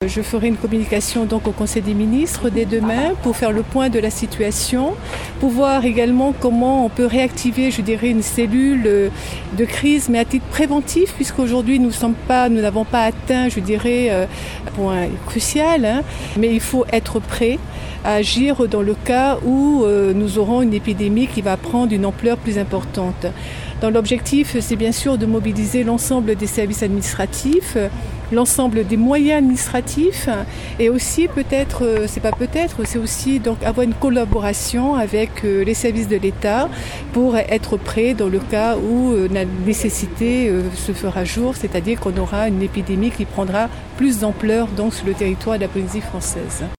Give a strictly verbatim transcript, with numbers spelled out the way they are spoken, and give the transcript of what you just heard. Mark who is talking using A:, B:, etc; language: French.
A: Je ferai une communication donc au Conseil des ministres dès demain pour faire le point de la situation, pour voir également comment on peut réactiver, je dirais, une cellule de crise, mais à titre préventif, puisqu'aujourd'hui nous sommes pas, nous n'avons pas atteint, je dirais, un point crucial, hein, mais il faut être prêt à agir dans le cas où euh, nous aurons une épidémie qui va prendre une ampleur plus importante. Dans l'objectif, c'est bien sûr de mobiliser l'ensemble des services administratifs, l'ensemble des moyens administratifs et aussi peut-être, c'est pas peut-être, c'est aussi donc avoir une collaboration avec les services de l'État pour être prêt dans le cas où la nécessité se fera jour, c'est-à-dire qu'on aura une épidémie qui prendra plus d'ampleur donc sur le territoire de la Polynésie française.